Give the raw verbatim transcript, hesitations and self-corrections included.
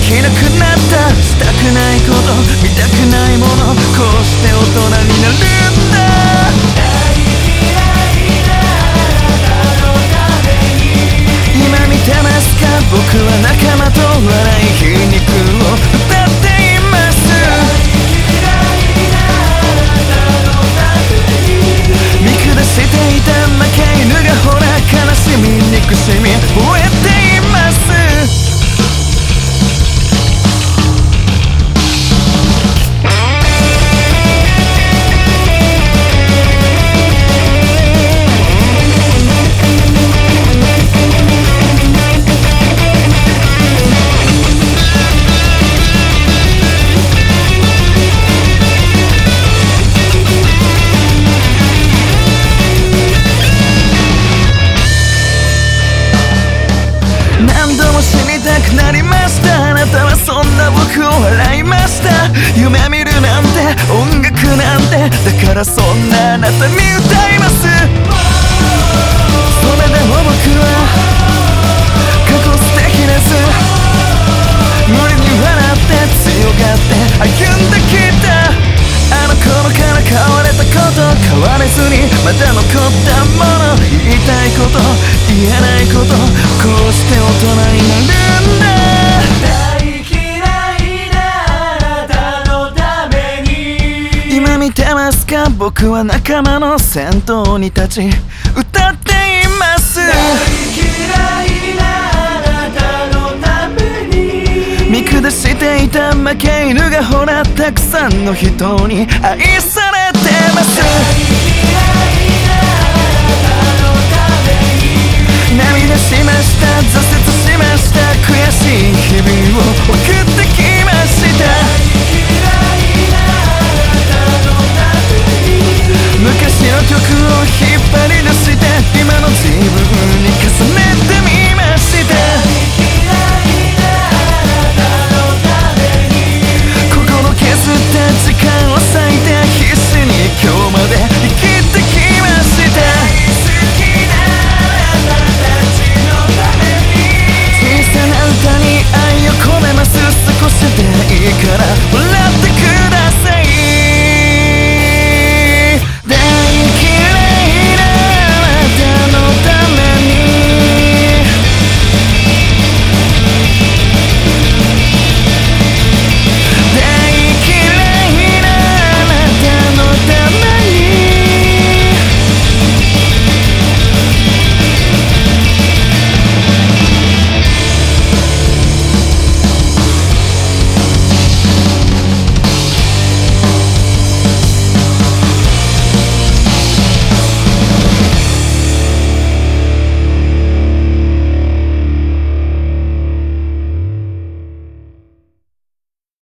きなくなった。したくないこと、見たくないもの、こうして大人になるんだ。大嫌いなあなたのために今見てますか、僕は仲間と笑い皮肉を歌っています。見下していた負け犬がほら悲しみ憎しみ吠えています。何度も死にたくなりました。あなたはそんな僕を笑いました。夢見るなんて音楽なんて、だからそんなあなたに歌います。それでも僕は過去素敵です。無理に笑って強がって歩んできた。あの頃から変われたこと変われずにまだ残ったもの、言いたいこと言えないこと、こうして大人になるんだ。大嫌いなあなたのために今見てますか、僕は仲間の先頭に立ち歌っています。大嫌いなあなたのために見下していた負け犬がほらたくさんの人に愛されてます。涙しました、挫折しました、悔しい日々を送ってき